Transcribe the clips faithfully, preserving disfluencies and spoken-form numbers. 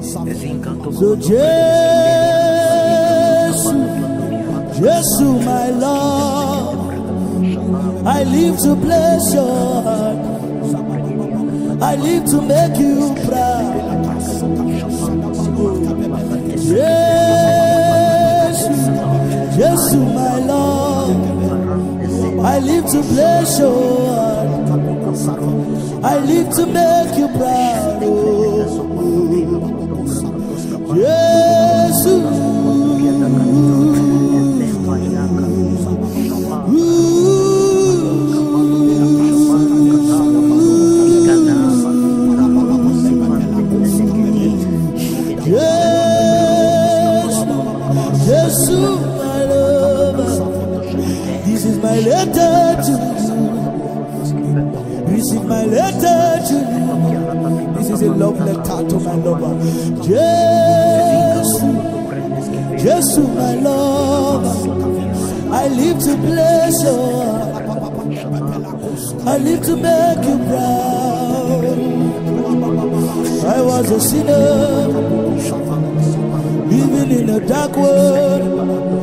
So Jesus, Jesus, my Lord, I live to bless your heart. I live to make you proud. Jesus, Jesus, my Lord, I live to bless your heart. I live to make you proud. Jesus, Jesus, my lover, this is my letter to you. This is my letter to you. This is a love letter to my lover. Jesus, Jesus, my lover, I live to bless you. I live to make you proud. I was a sinner, living in a dark world.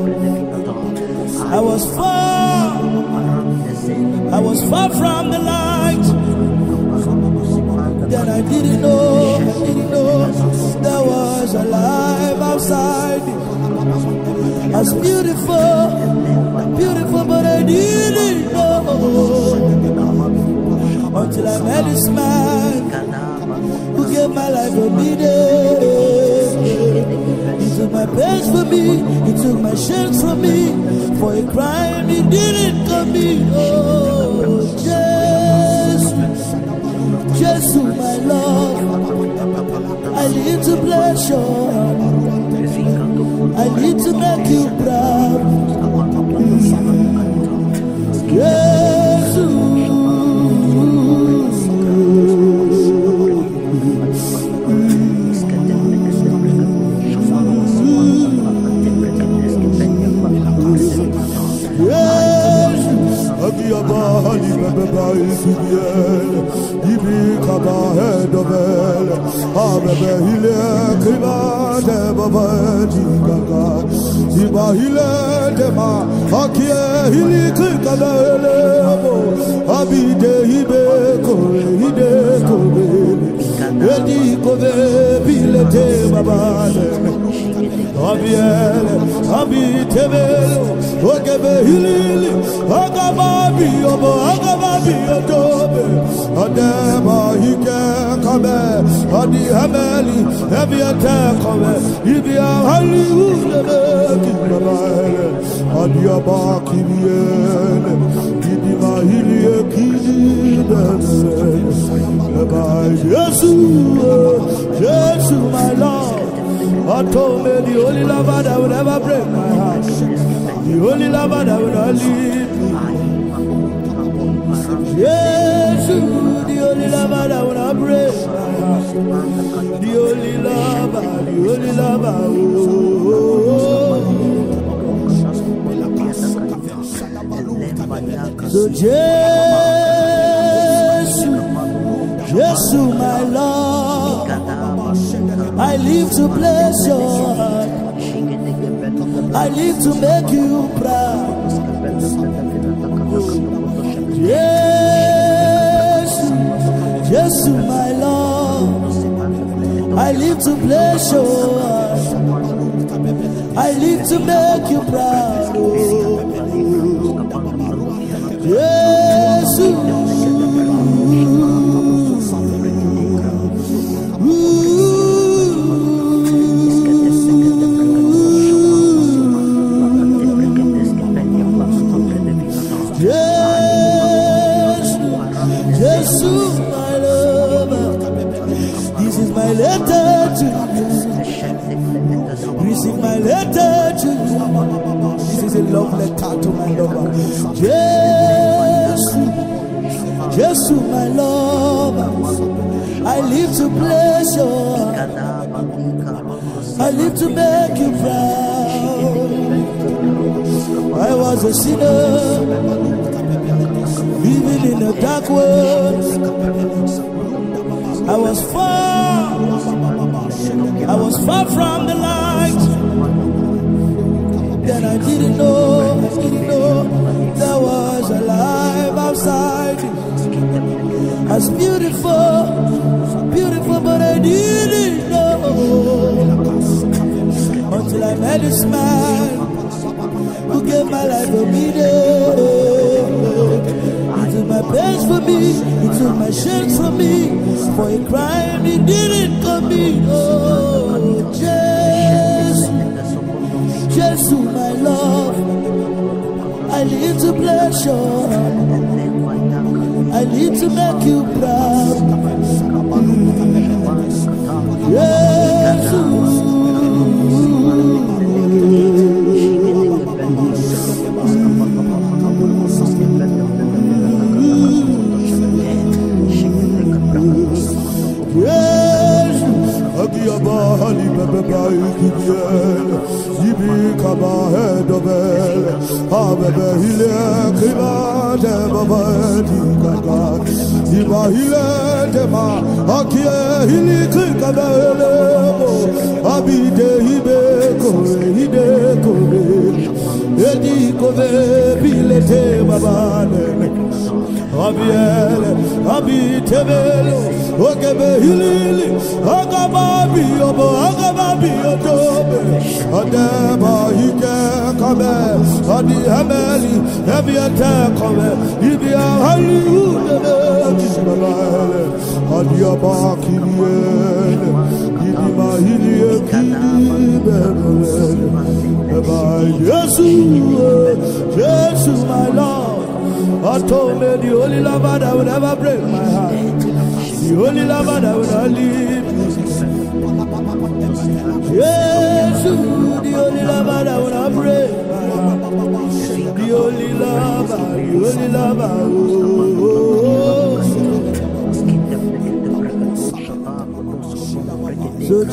I was far, I was far from the light. Then I didn't know, I didn't know there was a life outside me. As beautiful, beautiful, but I didn't know until I met this man who gave my life a meaning. He took my pains for me, he took my shame from me. For a crime he didn't commit. Oh, Jesus, Jesus, my Lord, I need to bless you. I need to make you proud. Jesus. Abiele, abitebelo, ogebe hilili, agababi obo, agababi odobe, adema hike kabe, adi hameli, ebi atekobe, ibi ahali udebe kibele, adi abaki biele, ibi mahili ekidi bele, eba Yesu, Yesu my Lord. I told me the only lover that would ever break my heart, the only lover that would not leave me. Yes, the only lover that would not break my heart, the only lover, the only lover. Oh. So Jesus, Jesus, my Lord, I live to bless your heart. I live to make you proud. Yes, yes, my Lord, I live to bless your heart. I live to make you proud. Yes, my letter to you. Receive my letter to you. This is a love letter to my lover. Jesus, Jesus, my lover, I live to bless you. I live to make you proud. I was a sinner, living in a dark world. I was far, I far from the light. Then I didn't know, I didn't know there was a life outside. As beautiful, beautiful, but I didn't know until I met this man who gave my life a meaning. He took my pains for me, he took my shame from me. For a crime he didn't commit. Oh, Jesus, Jesus, my love, I live to pleasure, I live to make you proud. Jesus. Bahali bebe bai kibiel, yibi kaba hedobel, ha bebe hile kiba de baba di gaga, yiba hile de ma, akie hili kaba helebo, abide hibe kore hide kore, edi kove bile te baba ne. Abiel, Abitebelo, Ogebe Hilili, Agababi, Obo, Agababi, Odobe, Adeba, Hike, Kabe, Adi Hameli, Ebiate, Kabe, Ibia, Hallelujah, Ismael, Adiaba, Kiliel, Idima, Hilie, Kili, Jesus, Jesus, my Lord. I told me the only lover that would ever break my heart, the only lover that would not leave me. Yes, the only lover that would not break my heart, the only lover, the only lover. Oh. So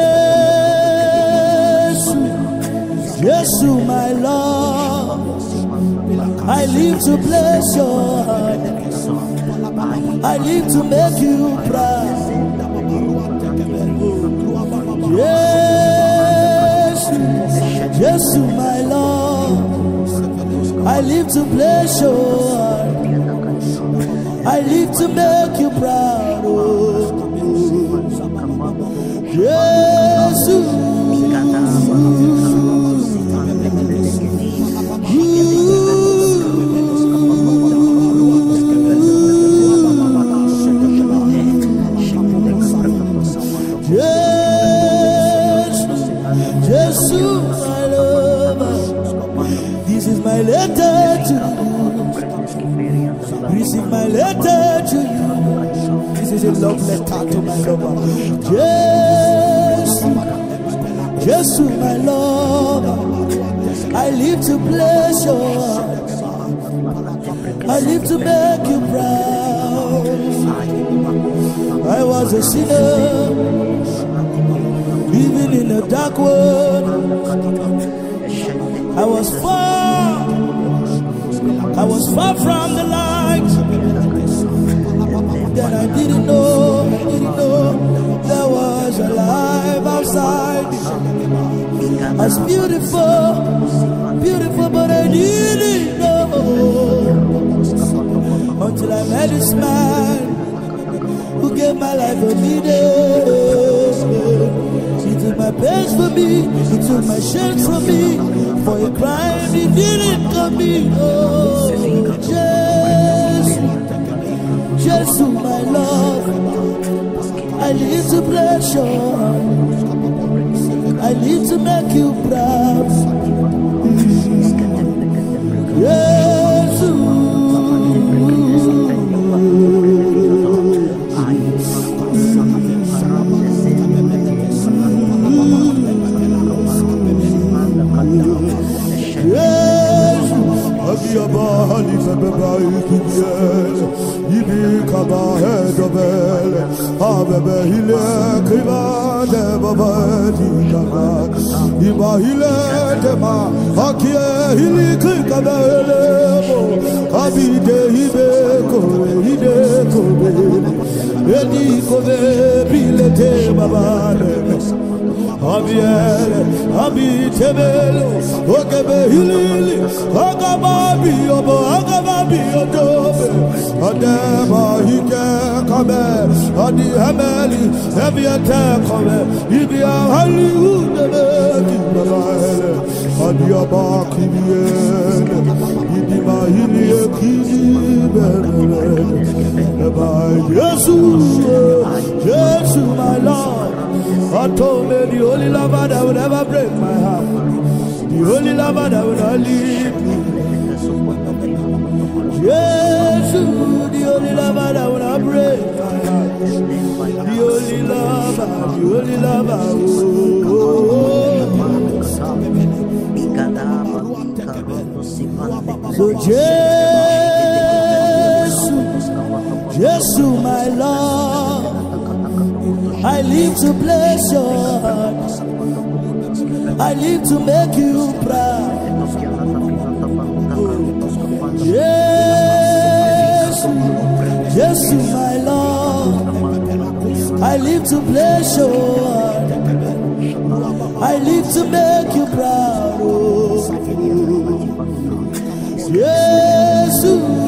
Jesus, Jesus, my Lord, I live to bless your heart. I live to make you proud. Yes, yes, my Lord. I live to bless your heart. I live to make you proud. Oh, yes. My letter to you. Receive my letter to you. This is a love letter to my lover. Yes, yes, to my lover. I live to bless your heart. I live to make you proud. I was a sinner, living in a dark world. I was far, I was far from the light. Then I didn't know, I didn't know there was a life outside. As beautiful, beautiful, but I didn't know until I met this man who gave my life a meaning. He took my pains for me, he took my shame from me. For a crime he didn't commit. Oh, Jesus, Jesus, my love, I live to bless your heart. I live to make you proud. Yes, Bahali bebe bai kibiel, yibi kaba hedobel, ha bebe hile kiba de baba di kaba, yiba hile de ma, akie hili kaba helebo, abide hibe kobe hide kobe, edi kobe bile te baba de. Abiele, Abitebelo, Okebe Hilili, Agababi, Obo, Agababi, Odobe, Adema, Hike, Kabe, Adi Hameli, Eviate, Kabe, Ibia, Hollywood, Kibele, Adiaba, Kibiele, Idima, Hilie, Kibele, Jesus, Jesus, my Lord. I told me the only lover that would ever break my heart, the only lover that would not leave me. Jesus, the only lover that would not break my heart, the only lover, the only lover. Oh, oh, oh. So Jesus, Jesus, my Lord, I live to bless your heart. I live to make you proud. Yes, yes, my Lord. I live to bless your heart. I live to make you proud. Oh. Yes.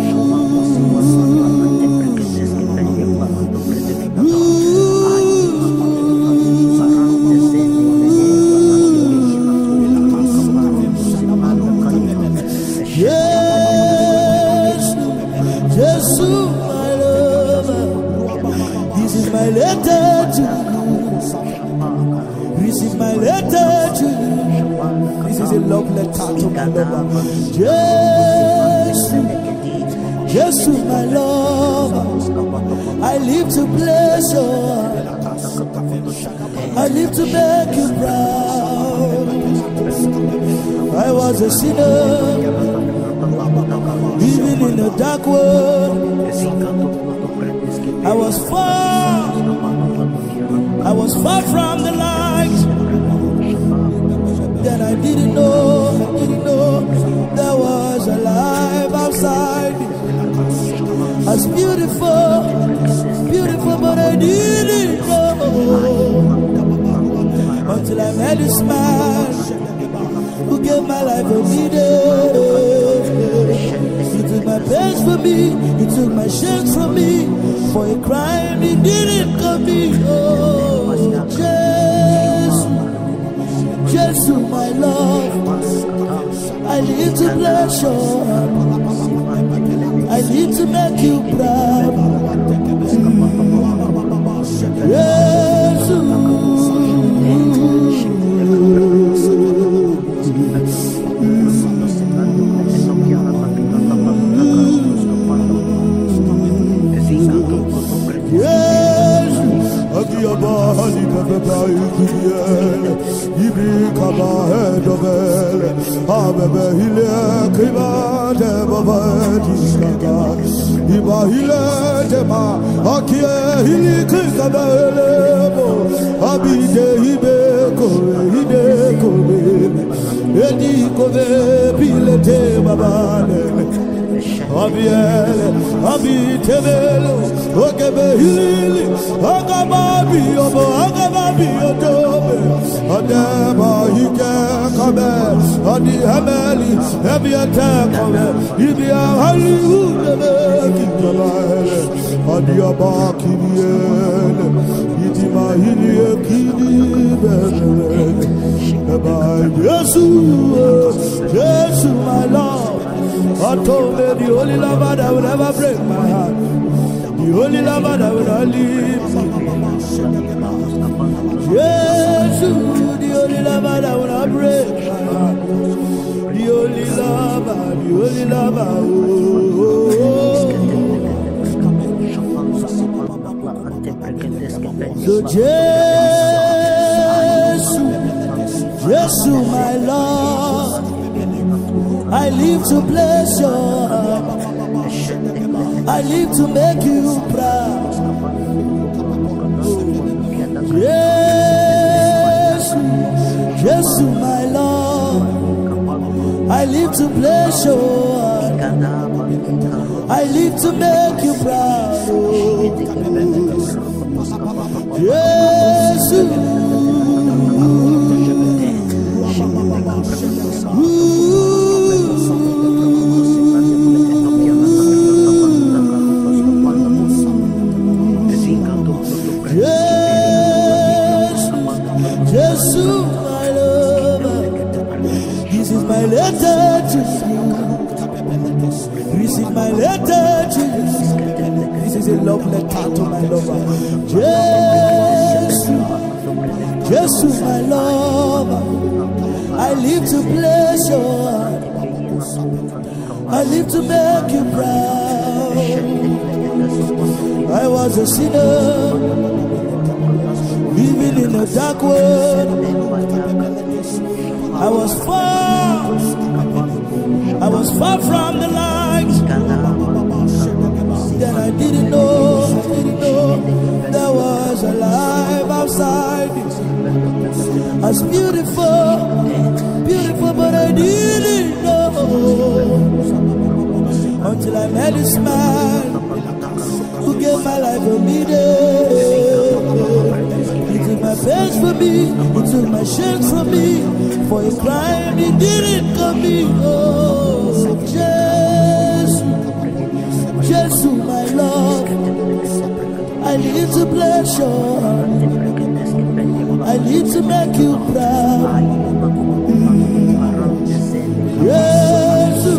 My letter to you. This is my letter to you. This is a love letter to my lover. Yes, yes, my lover. I live to bless you. I live to make you proud. I was a sinner, living in a dark world. I was far, I was far from the light. Then I didn't know, I didn't know there was a life outside me. As beautiful, beautiful, but I didn't know until I met this man who gave my life a meaning. He took my pains from me, he took my shame from me. For a crime he didn't commit. Oh, Jesus, Jesus, my Lord. I live to bless you. I live to make you proud. Jesus. Abiele, Abitebelo, Okebe Hilili, Agababi, Obo, Agababi, Odobe, Adema, Hike, Kabe, Adi Hameli, Eviate, Kabe, Ibia, Hollywood, Kibele, Adiaba, Kibiele, Idima, Hilie, Kibele, Jesus, Jesus, my Lord. I told me the only lover that would ever break my heart, the only lover that would not leave me. Yes, the only lover that would not break my heart, the only lover, the only lover. Oh, oh. So Jesus, Jesus, my Lord. I live to bless your heart. I live to make you proud. Yes, yes, my Lord. I live to bless your heart. I live to make you proud. Yes. Jesus, my lover, this is my letter to you. This is my letter to you. This is a love letter to my lover. Jesus, Jesus, my lover, I live to bless your heart. I live to make you proud. I was a sinner, living in a dark world. I was far, I was far from the light. Then I didn't know, I didn't know there was a life outside. As beautiful, beautiful, but I didn't know until I met this man who gave my life a meaning. He took my pains for me, he took my shame from me. For a crime he didn't commit. Oh, Jesus, Jesus, my love, I need to bless your heart. I need to make you proud. Jesus,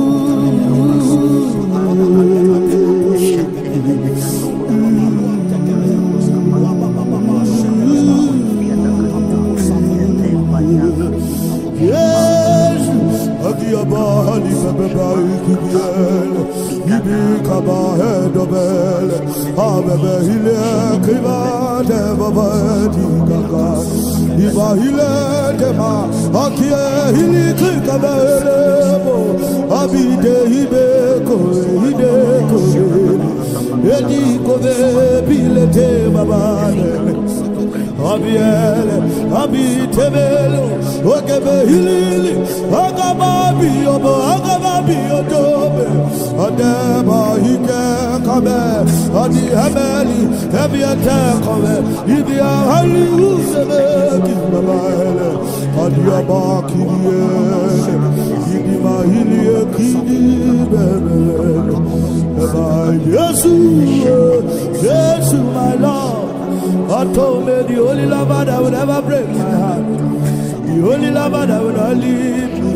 Abali Babai Kibiel, Ibi Kabahe Dobel, Abebe Hile Kiva Devavati Kaka, Iba Hile Dema, Akie Hili Kikabelebo, Abide Hibeko, Hideko, Edi Kove Pilete Babane. Abiele, Abitebelo, Okebe Hilili, Agababi, Obo, Agababi, Odobe, Adeba, Hike, Kabe, Adi Hameli, Ebiate, Kabe, Idia, Hali, Usebe, Kibabaele, Adiaba, Kidiele, Idima, Hilie, Kidi, Bebe, Jesus, Jesus, my Lord. I told me the only lover that would ever break my heart, the only lover that would not leave me.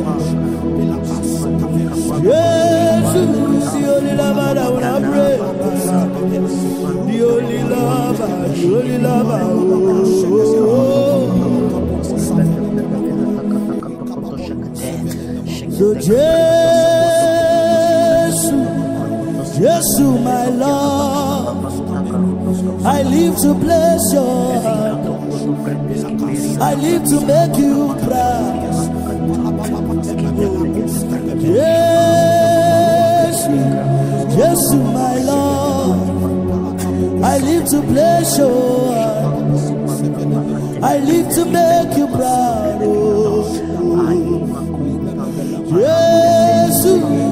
Yes, the only lover that would not break my heart, the only lover, the only lover. Oh. So Jesus, Jesus, my love, I live to bless your heart. I live to make you proud. Yes, yes, my Lord, I live to bless your heart. I live to make you proud. Oh, yes.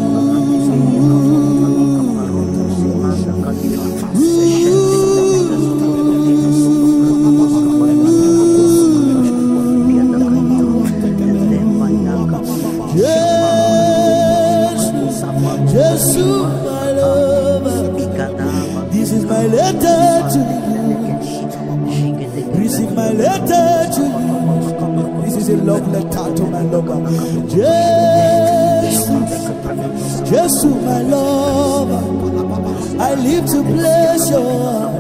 My letter to you. Receive my letter to you. This is a love letter to my lover. Jesus, Jesus, my lover, I live to bless your heart.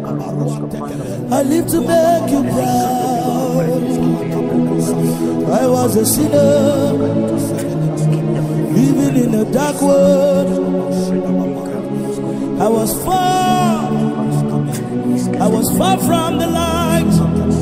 I live to make you proud. I was a sinner, living in a dark world. I was far, I was far from the light.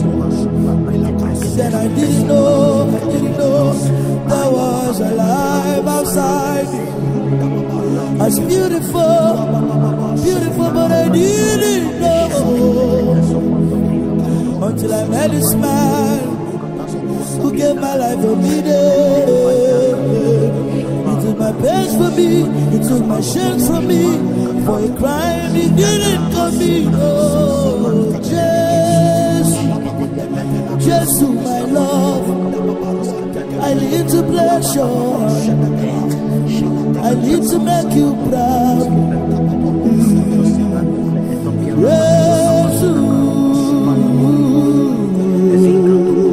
Then I didn't know, I didn't know there was a life outside. As beautiful, beautiful, but I didn't know until I met this man who gave my life a meaning. He took my pains for me, he took my shame from me. For a crime he didn't commit. Oh, Jesus, Jesus, my love, I need to bless your heart. I need to make you proud. Jesus,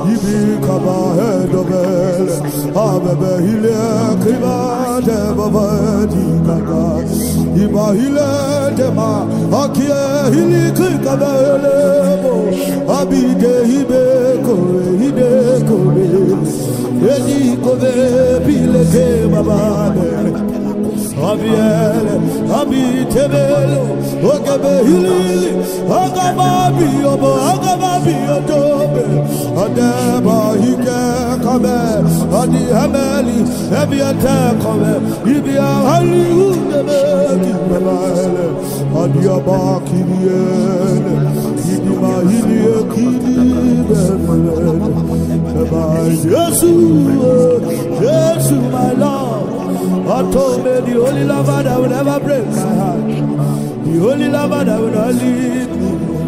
Ibi kaba hedobele, abebe hile kriba de baba di kaba. Iba hile dema, akie hili krikaba elebo. Abide hibe kore, hide kore. Edi kove pile ke baba de. Abiele, abitebelo, ogebe hilili, agababi obo, agababi odobe, adeba hike kabe, adi hameli, ebiate kabe, ibia halihudebe kibele, adi abakiriele, idima hilie kidibele, eba Jesus, Jesus my Lord. I told me the only lover that will never break my heart, the only lover that will not leave me.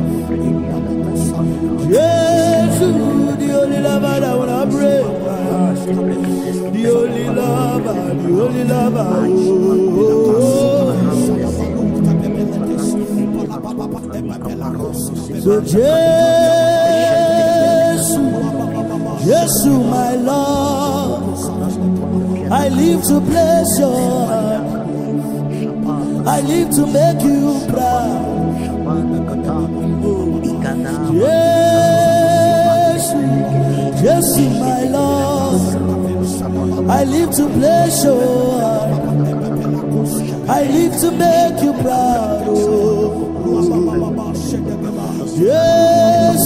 Jesus, the only lover that will not break my heart, the only lover, the only lover. Oh. So Jesus, Jesus, my Lord. I live to bless your heart. I live to make you proud. Yes, yes, my Lord. I live to bless your heart. I live to make you proud. Yes.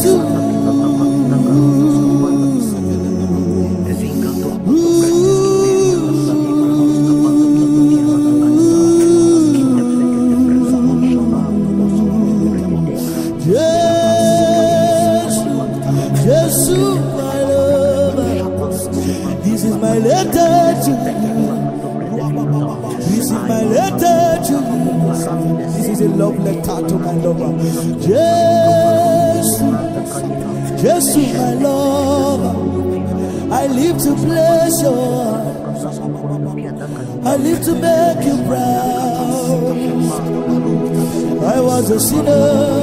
Love letter to my lover. Jesus, Jesus, my lover. I live to bless your heart. I live to make you proud. I was a sinner,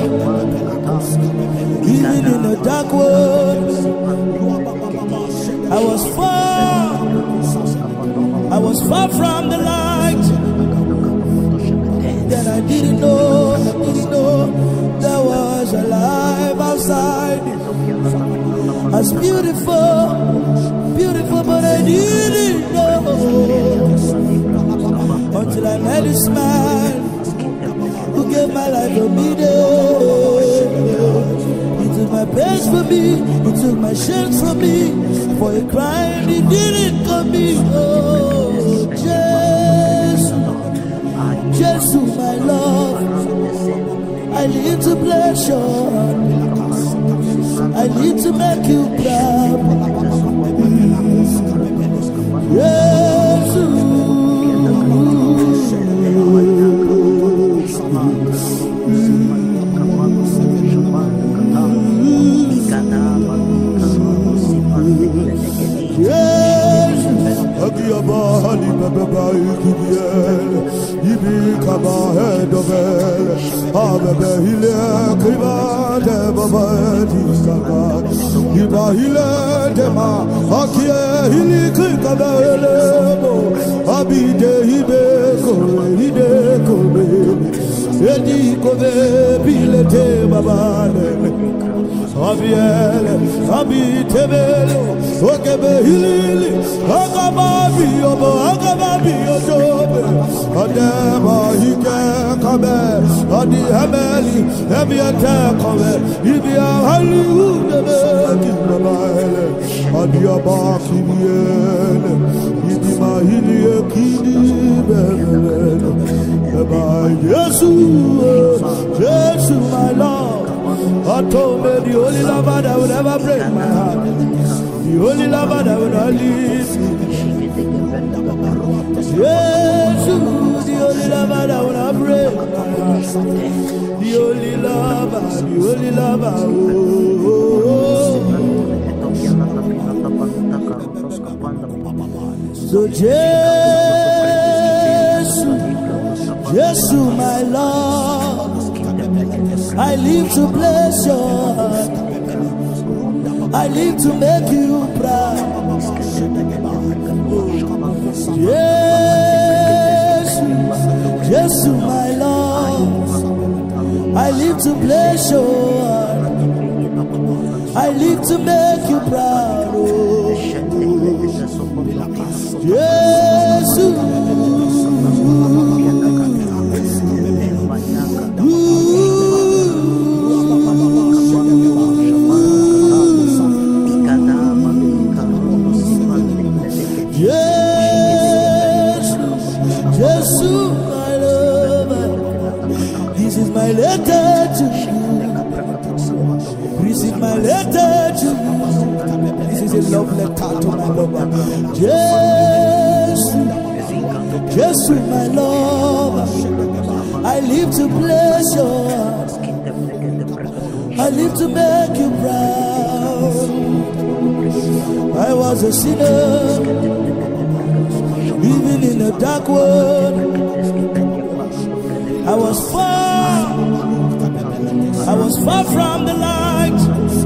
living in a dark world. I was far, I was far from the light. That I didn't know, I didn't know there was a life outside. As beautiful, beautiful, but I didn't know until I met this man who gave my life a meaning. He took my pains for me, he took my shame from me. For a crime he didn't commit. Oh, Jesus. Jesus, my love, I live to bless your heart. I live to make you proud. Yes, Ibi kaba hedobele, abebe hile kriba de baba di kaba. Iba hile dema, akie hili krikaba elebo. Abide hibe kore, hide kore. Edi kove pile te baba lele. Abiele, abitebelo, ogebe hilili, agababi obo, agababi odobe, adema hike kabe, adi hameli, ebiate kabe, ibia halihudebe kibele, adi abaki biele, idima hilie kidibele, eba Yesu, Yesu my Lord. I told me the only lover that would ever break my heart, the only lover that would not leave me. Yes, the only lover that would not break my heart, the only lover, the only lover. Oh, oh. So Jesus, Jesus, my Lord. I live to bless your heart. I live to make you proud. Yes, yes, my Lord. I live to bless your heart. I live to make you proud. Oh. Yes. My letter to you. Receive my letter to you. This is a love letter to my lover. Jesus, Jesus, my lover. I live to bless your heart. I live to make you proud. I was a sinner, living in a dark world. I was far, I was far from the light.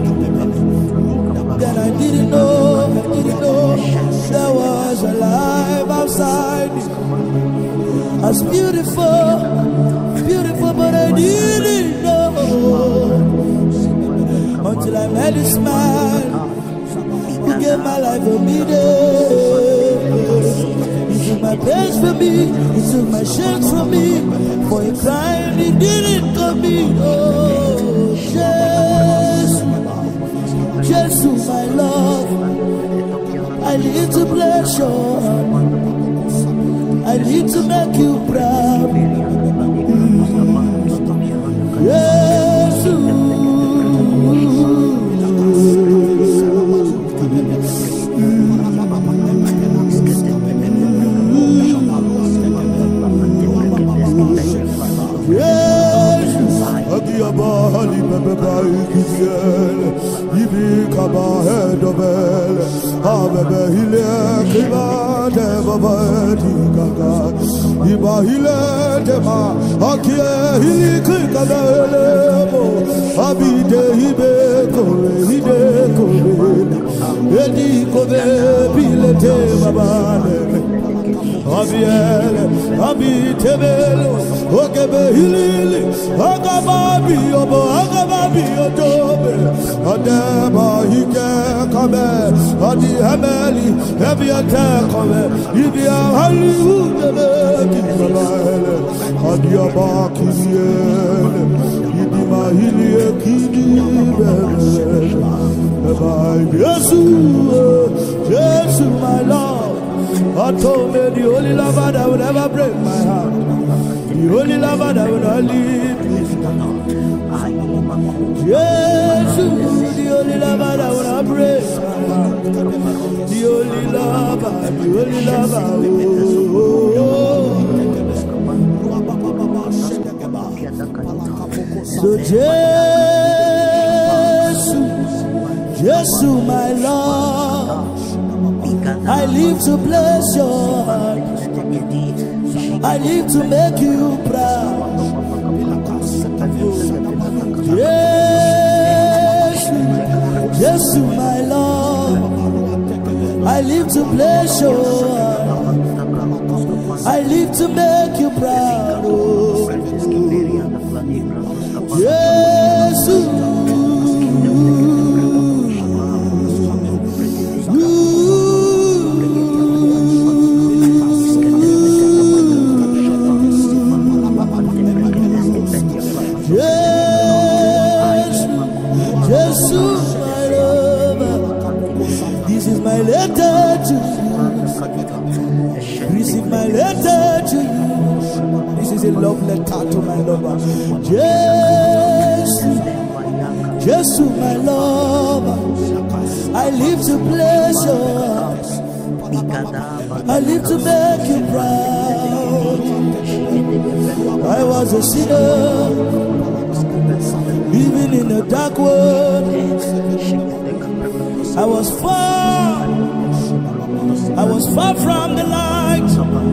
Then I didn't know, I didn't know there was a life outside. As beautiful, beautiful, but I didn't know until I met this man who gave my life a meaning. He took my pains from me, he took my shame from me. For a crime he didn't commit. Oh, Jesus, Jesus, my Lord. I need to bless your heart. I need to make you proud. Yes, Bali bebe bai kizel, ibi kaba hedobel, abebe hile kiba de baba dikaga, iba hile dema, akie hili kikadele mo, abide hibe kore hide kore, edi kore bile te baba de. Abiele, abitebelo, okebe hilili, agababi obo, agababi odobe, adeba hike kame, adi hameli, ebiate kame, ibia Hollywood ebekibele, adi abakiyele, idima hilie kidibele, eba Yesu, Yesu my Lord. I told me the only lover that would ever break my heart, the only lover that would not leave me. Yes, the only lover that would not break my heart, the only lover, the only lover. Oh. So Jesus, Jesus, my Lord. I live to bless your heart. I live to make you proud. Yes, yes, my Lord. I live to bless your heart. I live to make you proud. Oh. Yes. My letter to you. Receive my letter to you. This is a love letter to my lover. Jesus, Jesus, my lover. I live to bless your heart. I live to make you proud. I was a sinner, living in a dark world. I was far, I was far from the light.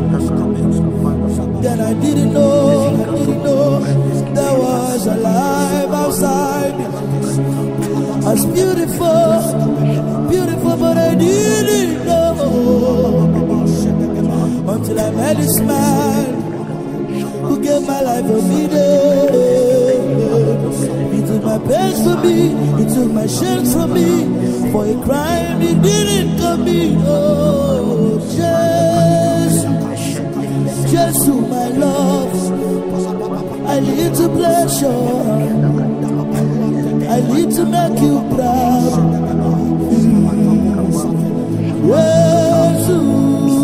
Then I didn't know, I didn't know there was a life outside. As as beautiful, beautiful, but I didn't know until I met this man who gave my life a meaning. He took my pains for me, he took my shame from me. For a crime he didn't commit. Oh, Jesus, Jesus, my love, I live to bless you. I live to make you proud. Jesus.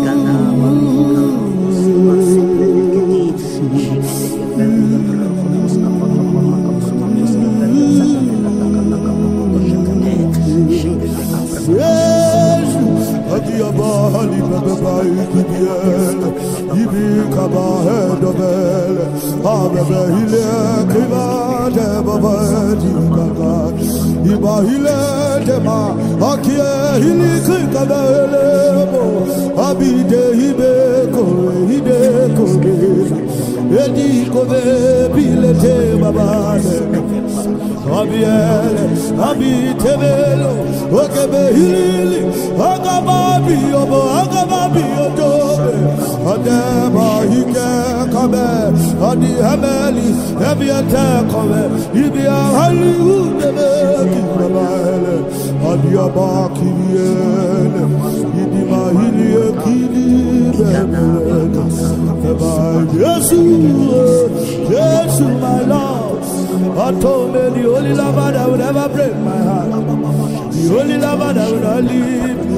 Bali baba bai kibiel, ibi kaba hedobel, abebe hile kiba de baba di kaka, iba hile de ma, akie hili kika lebo, abide hibe kore hide kore, edi kobe bile te baba de. Abiel, abitebelo, okebe hili, agababi obo, agababi odobe, adeba hike kabe, adi hameli, ebiate kabe, ibia haliudebe kibabele, adi abakiriele, idima hili ekilibele, eba Yesu, Yesu my Lord. I told me the only lover that would ever break my heart, the only lover that would not leave me.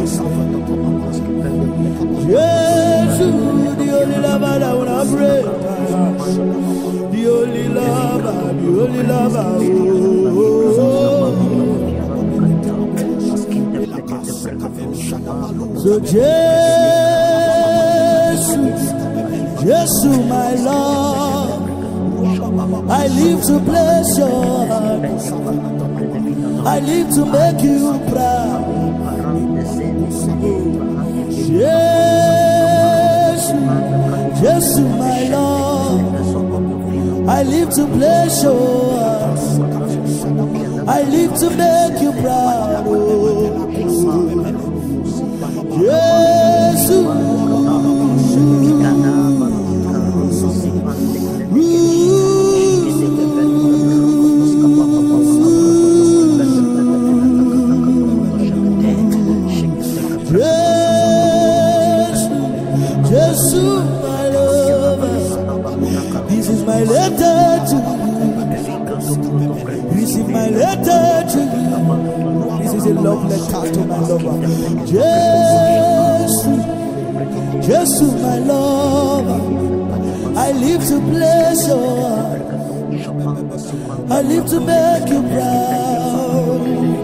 Yes, the only lover that would not break my heart, the only lover, the only lover. Oh. So Jesus, Jesus, my Lord, I live to bless your heart. I live to make you proud. Yes, yes, my Lord. I live to bless your heart. I live to make you proud. Yes. My letter to you. Receive my letter to you. This is a love letter to my lover. Jesus, Jesus, my lover. I live to bless your heart. I live to make you proud.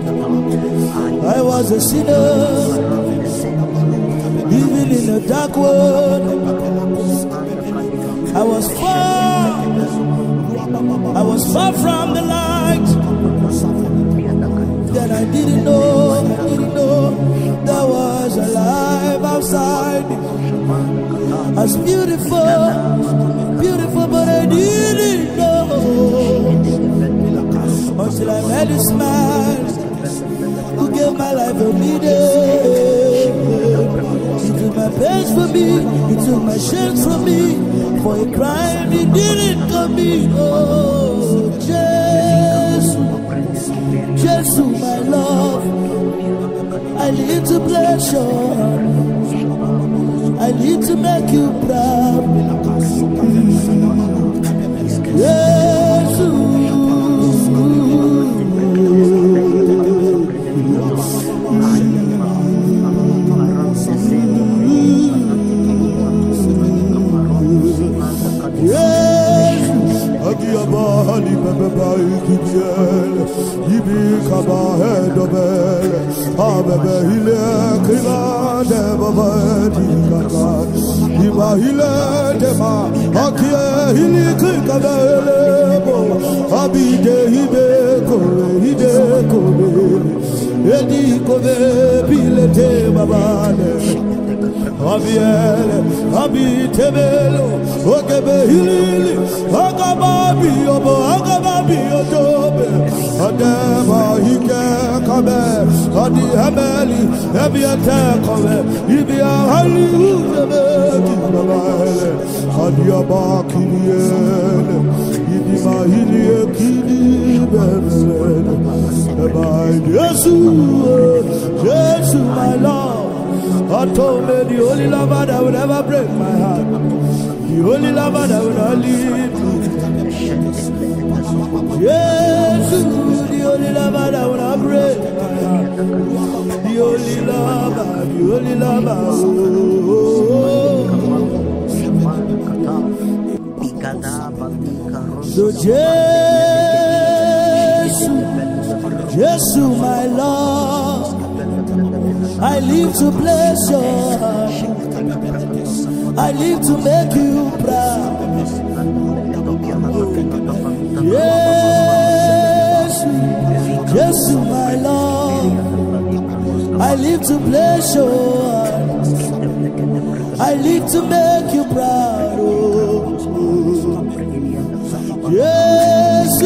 I was a sinner, living in a dark world. I was far, I was far from the light. That I didn't know, I didn't know there was a life outside me. As beautiful, beautiful, but I didn't know until I met this man who gave my life a meaning. He took my pains for me, he took my shame from me. For a crime he didn't commit. Oh, Jesus, Jesus, my love, I need to bless your heart. I need to make you proud. Jesus. Bali baba bai kibiel, ibi kaba hedobel, abebe hile kiba de baba di kaka, iba hile de ma, akie hili kika lebo, abide hibe kore hide kore, edi kove bile te baba de. Abiele, Abitebelo, Okebehili, Agababi, Obo, Agababi, Otobe, Adema, Hike, Kabe, Adi Hameli, Ebiate, Kabe, Ibia, Hallelujah, Adiaba, Kiliele, Idima, Hilie, Kili, Jesus, Jesus, my Lord. I told me the only lover that would ever break my heart, the only lover that would not leave me. Yes, the only lover that would not break my heart, the only lover, the only lover. Oh. So Jesus, Jesus, my Lord. I live to bless your heart. I live to make you proud. Yes, yes, my Lord. I live to bless your heart. I live to make you proud. Oh. Yes.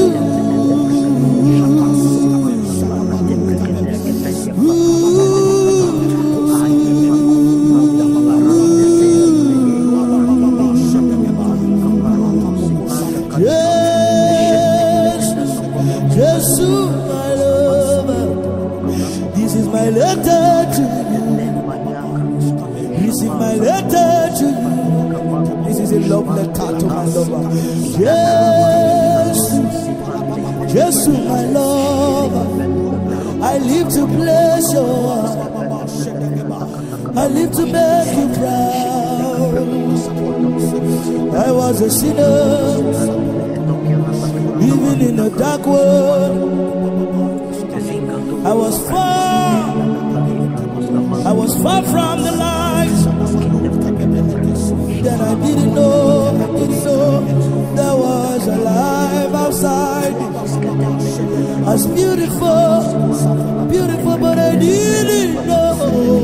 My letter to you. This is my letter to you. This is a love letter to my lover. Yes, yes, my lover. I live to bless your heart. I live to make you proud. I was a sinner, living in a dark world. I was far, I was far from the light. Then I didn't know, I didn't know there was a life outside. I was beautiful, beautiful, but I didn't know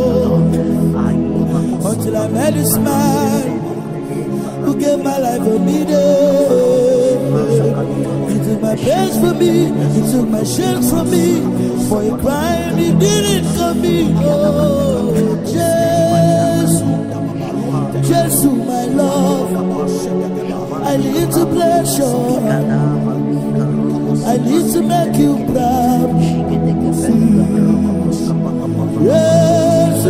until I met this man who gave my life a needle. He took my pains for me, he took my shame from me. For a crime he didn't commit. Oh, Jesus, Jesus, my love. I need to bless your heart. I need to make you proud. Yes,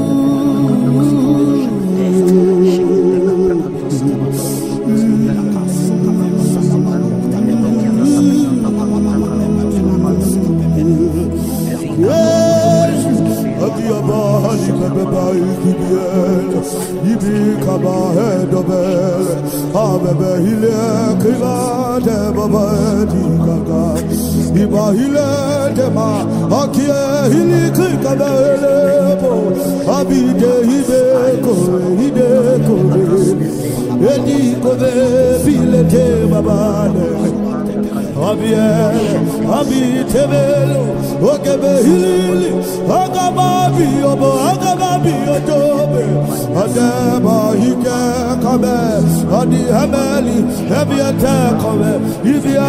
Abitebelo, Okebehili, Agababi, Obo, Agababi, Otobe, Adema, Hike, Kabe, Adi Hameli, Ebiate, Kabe, Ibia,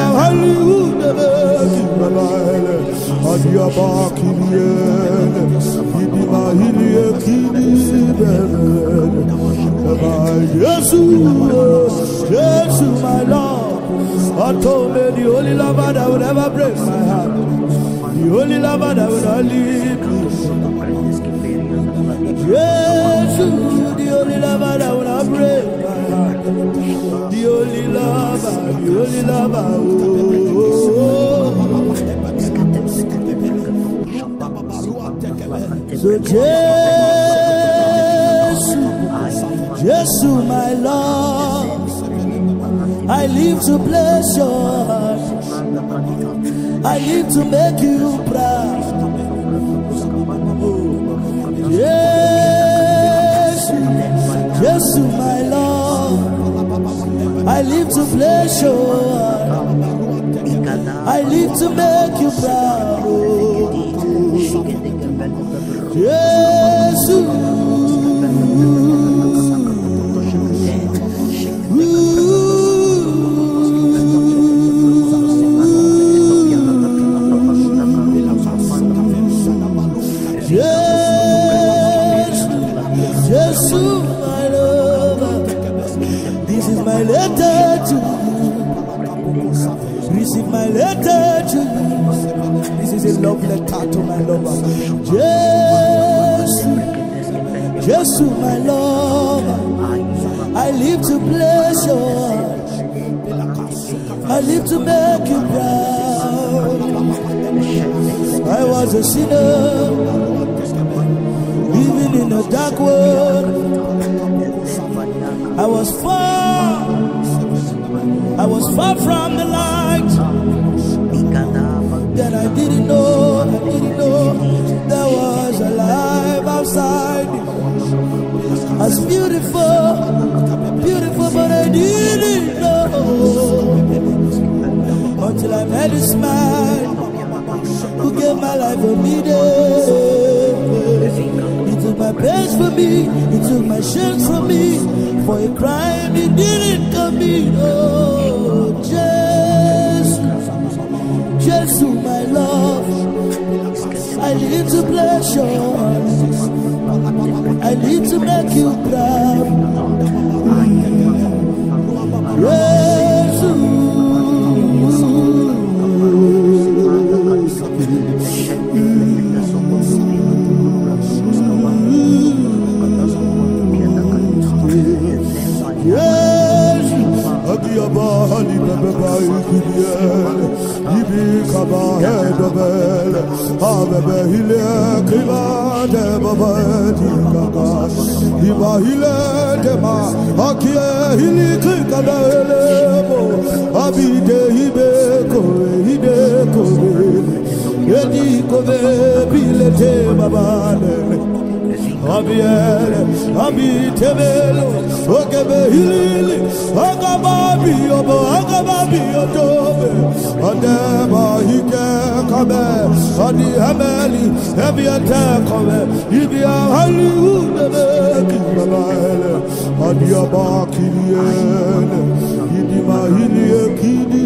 Hallelujah, Adiaba, Kiliele, Idima, Hilie, Kili, Jesus, Jesus, my Lord. I told me the only lover that would ever break my heart, the only lover that would not leave me. Yes, the only lover that would not break my heart, the only lover, the only lover. Oh. So Jesus, Jesus, my Lord. I live to bless your heart. I live to make you proud. Yes, yes, my Lord. I live to bless your heart. I live to make you proud. Yes. Jesus, my lover. This is my letter to you. Receive my letter to you. This is a love letter to my lover. Jesus, Jesus, my lover. I live to bless your heart. I live to make you proud. I was a sinner, living in a dark world. I was far, I was far from the light. Then I didn't know, I didn't know there was a life outside. As beautiful, beautiful, but I didn't know until I met this man who gave my life a meaning. He took my pains for me, he took my shame from me. For a crime he didn't commit. Oh, Jesus, Jesus, my love. I live to bless your heart. I live to make you proud. Jesus. Abiel, Abitebelo, Okebehili, Agababi, Obo, Agababi, Otobe, Adeba, Hike, Kabe, Adi Hameli, Ebiata, Kabe, Ibia, Hollywood, Kibale, Adiaba, Kilian, Idima, Hilia, Kidi,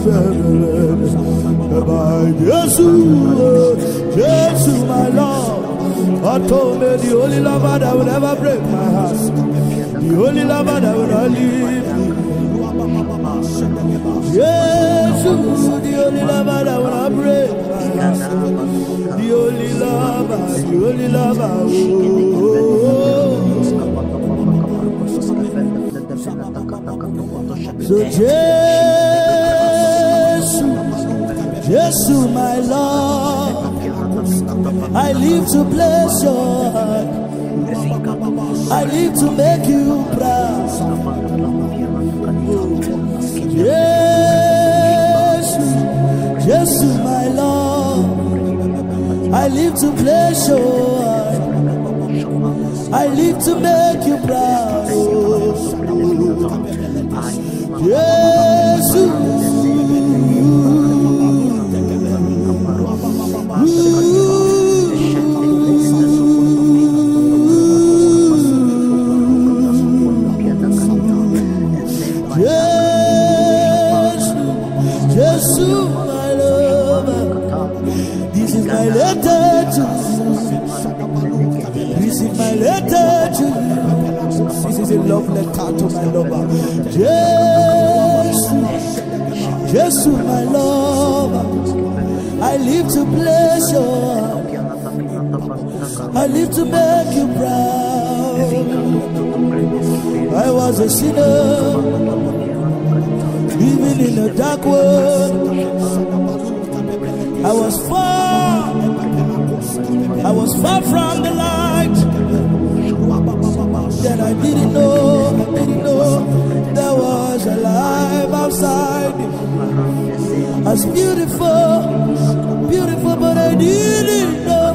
Jesus, Jesus, my Lord. I told me the only lover that will never break my heart, the only lover that will not leave me. Yes, the only lover that will not break my heart, the only lover, the only lover. Oh. So Jesus, Jesus, my Lord. I live to bless your heart. I live to make you proud. Yes, yes, my Lord. I live to bless your heart. I live to make you proud. Yes. Love letter to my lover. Jesus, Jesus, my lover. I live to bless your heart. I live to make you proud. I was a sinner, living in a dark world. I was far, I was far from the light. Then I didn't know, I didn't know there was a life outside. As beautiful, beautiful, but I didn't know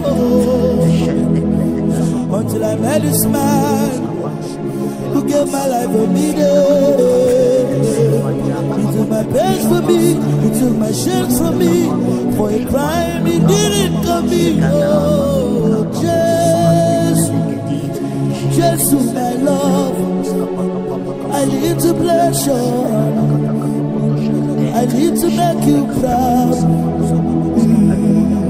until I met this man who gave my life a meaning. He took my pains for me, he took my shame from me. For a crime he didn't commit. Oh, Jesus, Jesus, my love. I live to bless your heart. I live to make you proud.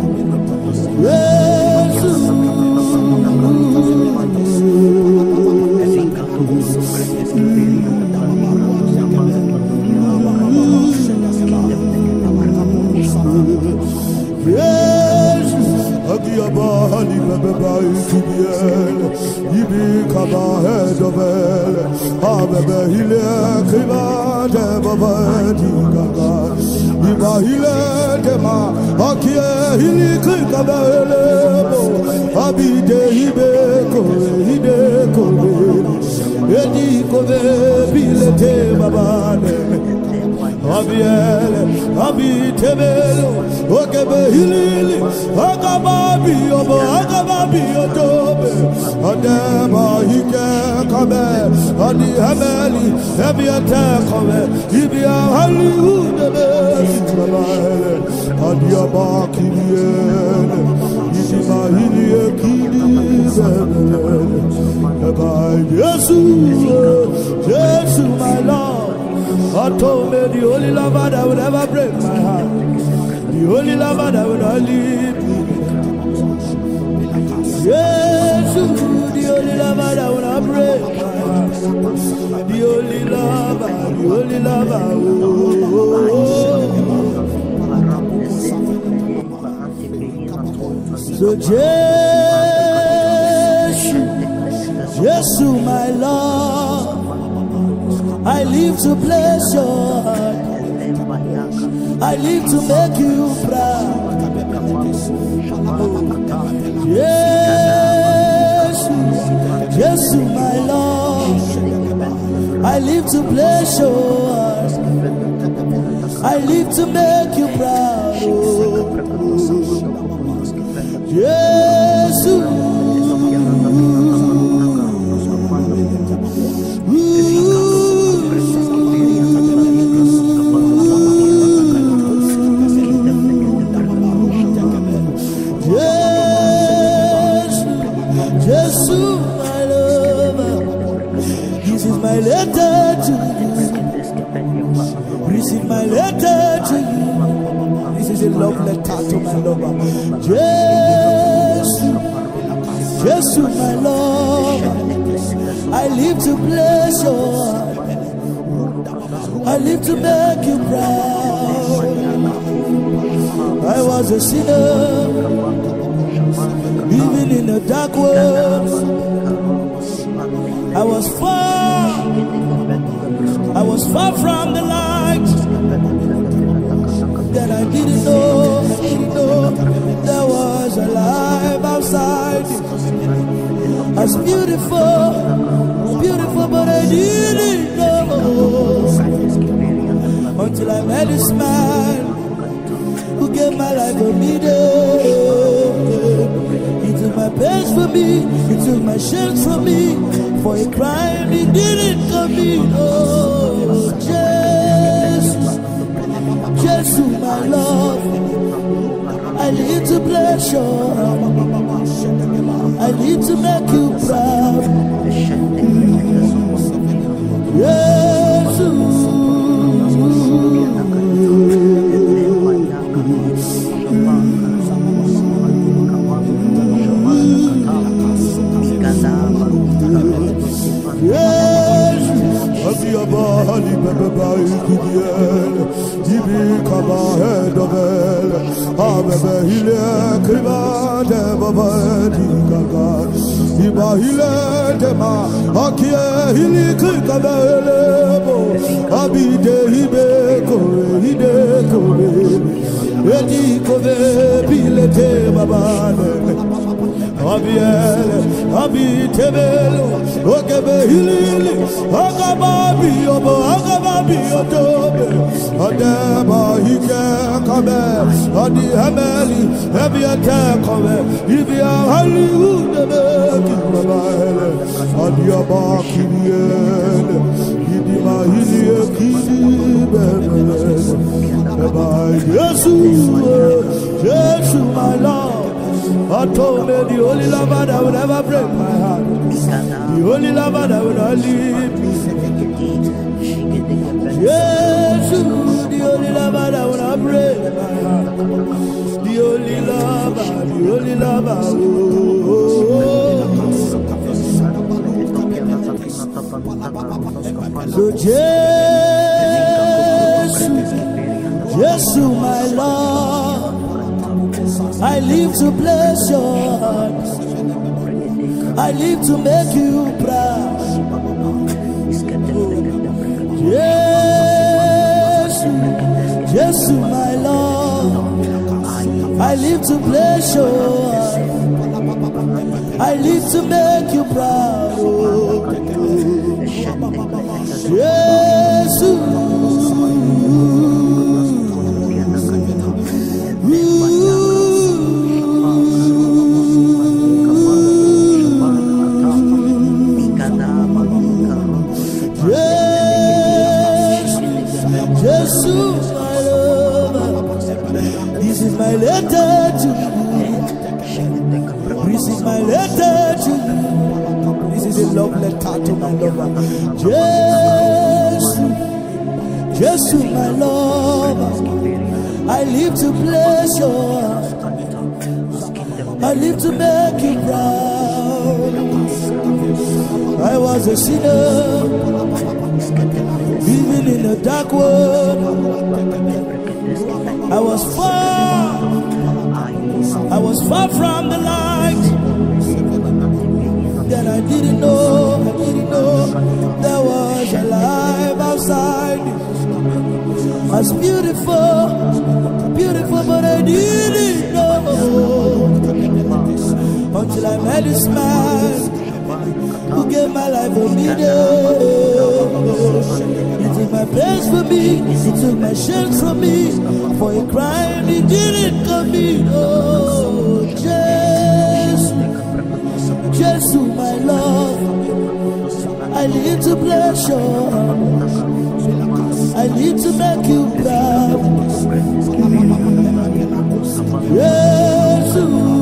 Jesus. Ibi kaba hedobele, abebe hile kiba de baba digaga. Iba hile dema, akie hili kaba elebo. Abide hibe kore, hide kore. Edi kove bile te babane. Abiele, abitebelo, okebe hilili, akababi obo, akababi otobe, adema hike kabe, adi hameli, ebiate kabe, ibia halihudebe, itrabele, adi abakiliene, idima hilie kilizebele, ebai Yesu, Yesu my Lord. I told me the only lover that would ever break my heart, the only lover that would not leave me. Yes, the only lover that would not break my heart, the only lover, the only lover. Oh. So Jesus, Jesus, my Lord. I live to bless your heart. I live to make you proud. Yes, yes, my Lord. I live to bless your heart. I live to make you proud. Yes. My letter to you. Receive my letter to you. This is a love letter to my lover. Jesus, Jesus, my lover. I live to bless your heart. I live to make you proud. I was a sinner, living in a dark world. I was far, I was far from the light. That I didn't know, I didn't know there was a life outside. As beautiful, beautiful, but I didn't know until I met this man who gave my life a meaning. He took my pains for me, he took my shame from me. For a crime he didn't commit. Oh, Jesus, Jesus, my love. I need to bless you. I need to make you proud. Yes. Bali bebe bai kudiel, ibi kaba hedobel, abebe hile kriba de baba digaga, iba hile dema, akie hili krikaba elebo, abide hibe kore hide kore, edi kove bilete babane. Abiele, abitebelo, okebe hilili, agababi obo, agababi otobe, adeba hike kabe, adi hameli, ebiate kabe, ibia halihudebe kibabaele, adi abakiriele, idima hilie kidibebele, eba Yesu, Yesu my Lord. I told me the only lover that would ever break my heart, the only lover that would not leave me. Yes, the only lover that would not break my heart, the only lover, the only lover. Oh. So Jesus, Jesus, my Lord. I live to bless your heart. I live to make you proud. Yes, yes, my Lord. I live to bless you. I live to make you proud. Oh, yes. This is my letter to you. This is my letter to you. This is a love letter to my lover. Jesus, Jesus, my lover. I live to bless your heart. I live to make you proud. I was a sinner, living in a dark world. I was far, I was far from the light. Then I didn't know, I didn't know there was a life outside. I was beautiful, beautiful, but I didn't know until I met this man who gave my life a meaning. He took my pains for me, he took my shame from me. For a crime he didn't commit. Oh, Jesus, Jesus, my love. I need to bless you. I need to make you proud. Jesus.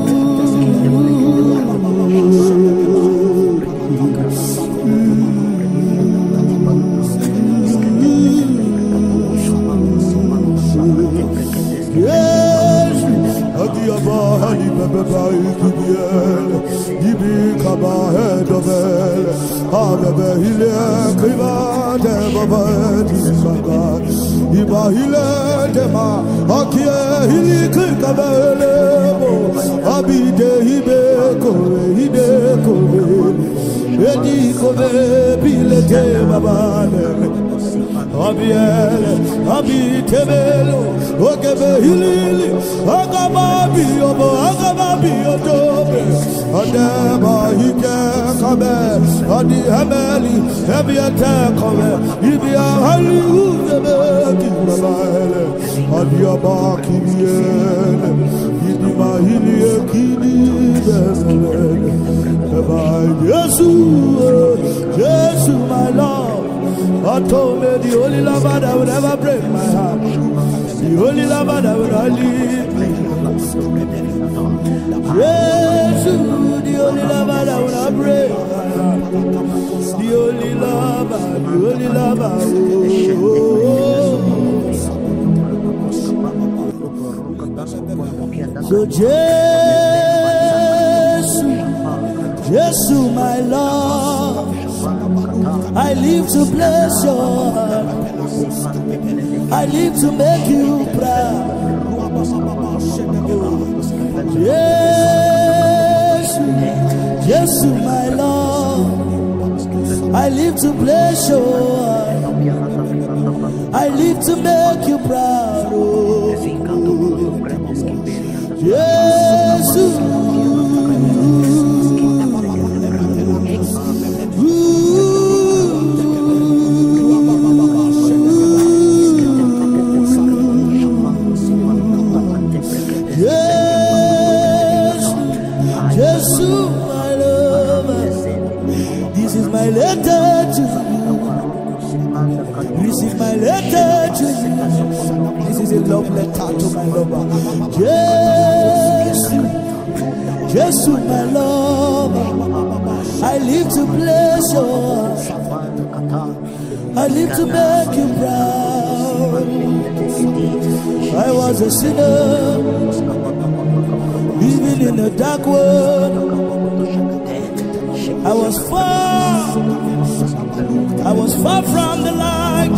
Yes, Adiabali Babai Kibiel, Ibi Kaba Hedovel, Abebe Hile Kiva Debaba Tisaka, Iba Hile Dema, Akia Hili Kikabelebo, Abide Hibe Kore, Hide Kore, Edi Kove Pilete Babane. Abiel, Abi Tebelo, Okebe Hilili, Agababi, Obo, Agababi, Odobe, Adeba, Hike, Kabe, Adi Hameli, Ebiate, Kabe, Ibia, Hali, Udebe, Kibabele, Adiaba, Kibiel, Idima, Hilie, Kidi, Bebele, Yesu, Yesu, my Lord. I told me the only lover that would ever break my heart, the only lover that would not leave me. Yes, the only lover that would not break my heart, the only lover, the only lover. Oh. So Jesus, Jesus, my Lord. I live to bless your heart. I live to make you proud. Yes, yes, my Lord. I live to bless your heart. I live to make you proud. Oh. Yes. My letter to you. Receive my letter to you. This is a love letter to my lover. Jesus, Jesus, my lover. I live to bless you. I live to make you proud. I was a sinner, living in a dark world. I was far, I was far from the light.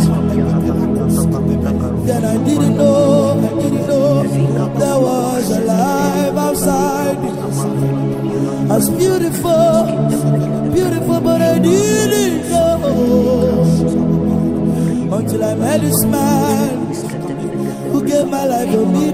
Then I didn't know, I didn't know there was a life outside. as beautiful, beautiful, but I didn't know until I met this man who gave my life for me.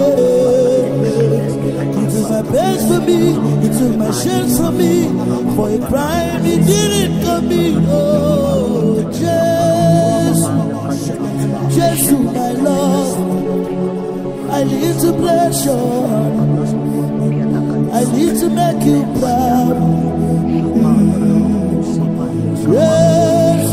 He took my pains for me, he took my shame from me. For a crime he didn't commit. Oh, Jesus, Jesus, my love, I live to bless your heart. I need to make you proud. Yes,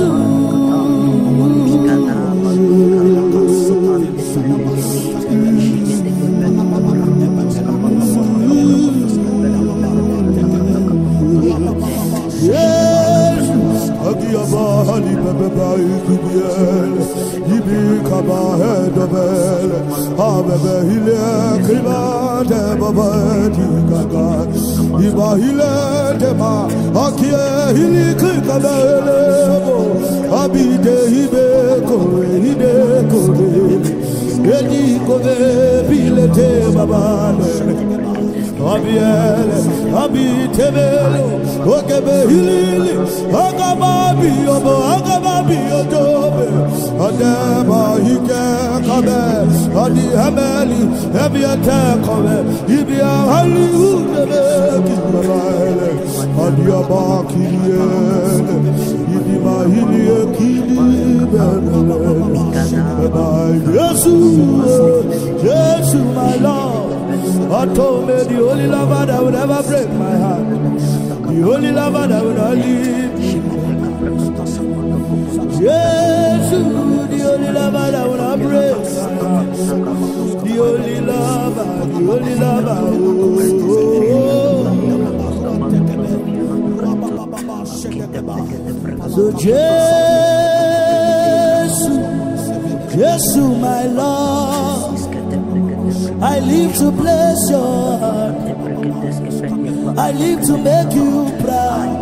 yes, Agiaba Hali Baba Ikubiel, Yibi Kaba Hedabel, Habebe Hile Kriba de Baba Gaga, Iba Hile Dema, Akie Hili Krikabelebo, Abide Hibe Kore, Hide Kore, Edi Kove Bilete Babane. Abiele, Abitebelo, Okebe Hilili, Agababi, Obo, Agababi, Odobe, Adeba, Hike, Kabe, Adi Hameli, Ebiate, Kabe, Ibia, Hollywood, Kibale, Adiaba, Kiliele, Idiba, Hilie, Kili, Jesus, Jesus, my Lord. I told me the only lover that would ever break my heart, the only lover that would not leave me. Jesus, the only lover that would not break my heart, the only lover, the only lover. Oh, so Jesus, Jesus, my Lord, I live to bless your heart. I live to make you proud.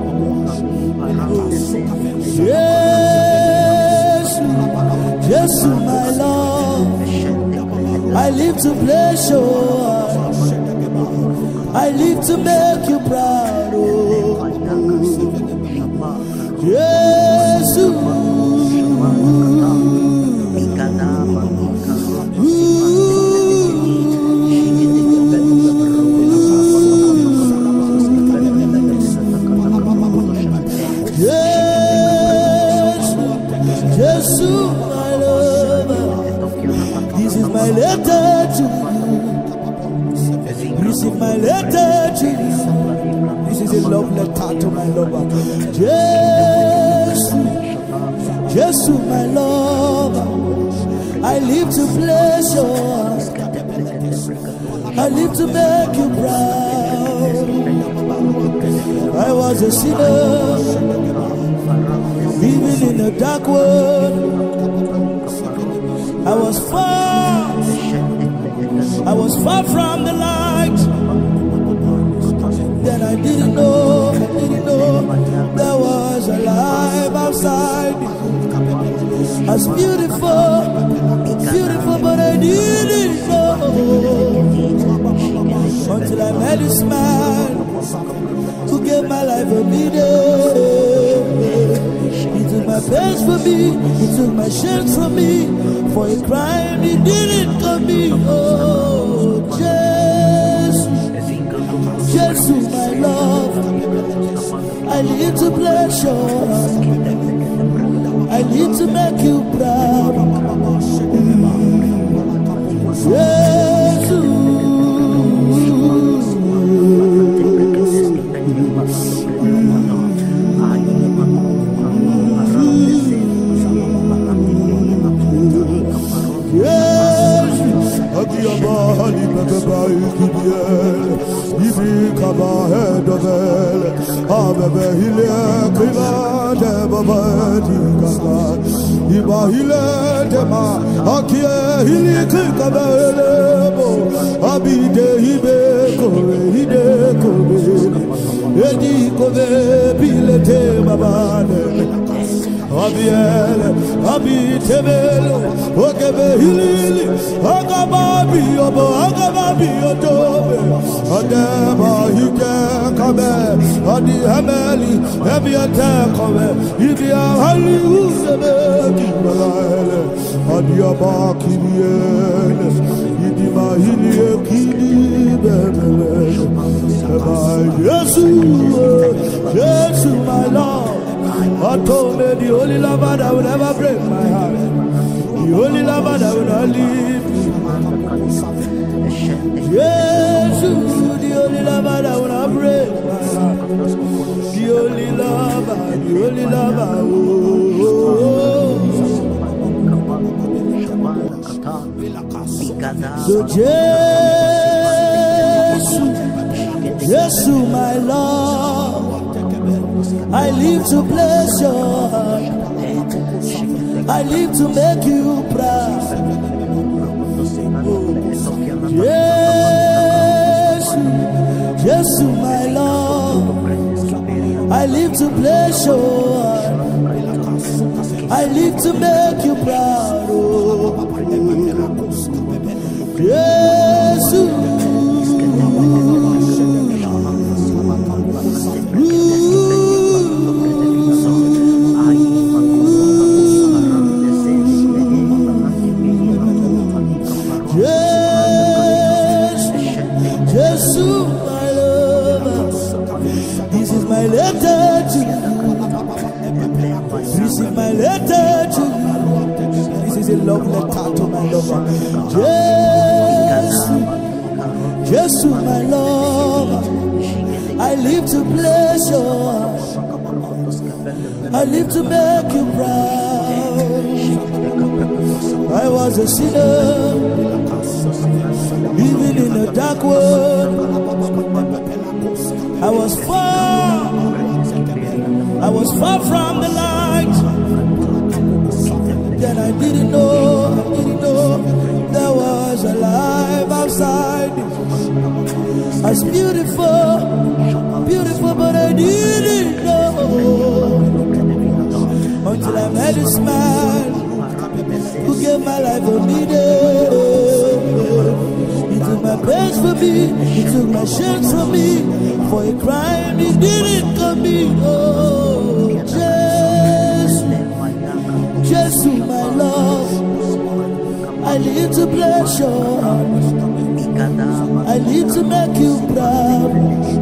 Yes, yes, my Lord. I live to bless your heart. I live to make you proud. Oh, yes. My letter to you. This is my letter to you. This is a love letter to my lover. Jesus, Jesus, my lover. I live to bless your heart. I live to make you proud. I was a sinner, living in a dark world. I was far, I was far from the light. Then I didn't know, I didn't know there was a life outside. As beautiful, beautiful, but I didn't know until I met this man who gave my life a meaning. He took my pains for me, he took my shame from me. For a crime he didn't commit. Oh, Jesus, Jesus, my love, I live to bless your heart. I live to make you proud. Jesus. Edi kove bilete babane. Abiel, Abi Tebelo, Okebe Hilili, Agababi Obo, Agababi Otobe, Adeba Hike Kabe, Adi Hameli, Ebiata Kabe, Ibia Hollywood, Kimalaele, Adiaba Kiniele, Idima Hilie Kini Bebele, Yesu, Yesu, my Lord. I told me the only lover that would never break my heart, the only lover that would not leave me. Yes, the only lover that would not break my heart, the only lover, the only lover. Oh. So Jesus, Jesus, my Lord. I live to bless your heart. I live to make you proud. Yes, yes, my Lord. I live to bless your heart. I live to make you proud. Oh. Yes. My letter to you. This is my letter to you. This is a love letter to my lover. Jesus, Jesus, my lover. I live to bless your heart. I live to make you proud. I was a sinner, living in a dark world. I was far, I was far from the light. Then I didn't know, I didn't know there was a life outside. As beautiful, beautiful, but I didn't know until I met this man who gave my life a meaning. He took my pains for me, he took my shame from me. For a crime he didn't commit. Oh, Jesus, Jesus, my love. I live to bless your heart. I live to make you proud.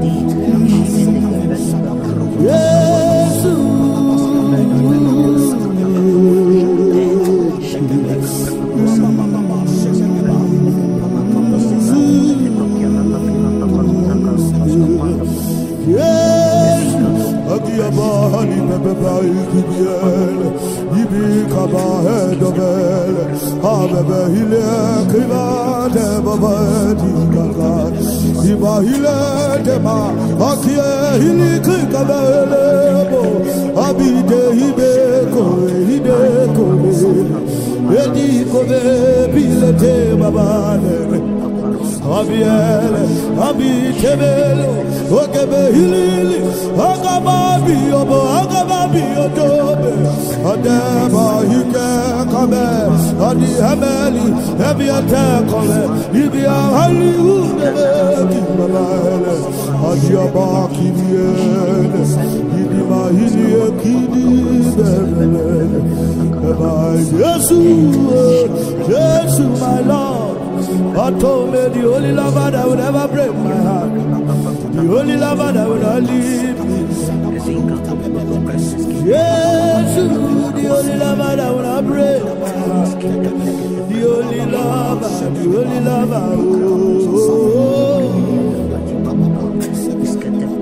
Yes, Bahani Babai Kibiel, Ibi Kabahe Dobel, Habebe Hile Kiva de Babadi Gaga, Iba Hile Dema, Akia Hili Kikabelebo, Abide Hibeko, Hideko, Edi Kove Bilete Babane. Abiel, Abi Tebelo, Okebe Hilili, Agababi Obo, Agababi Otobe, Adeba Hike Kame, Adi Hameli, Ebiata Kame, Ibia Hollywood, Kimalaele, Adiaba Kibiele, Idima Hilie Kidi Bebele, Yesu, Yesu, my Lord. God told me the only lover that would ever break my heart, the only lover that would not leave me. Yes, the only lover that would not break my heart, the only lover, the only lover. Oh, oh, oh.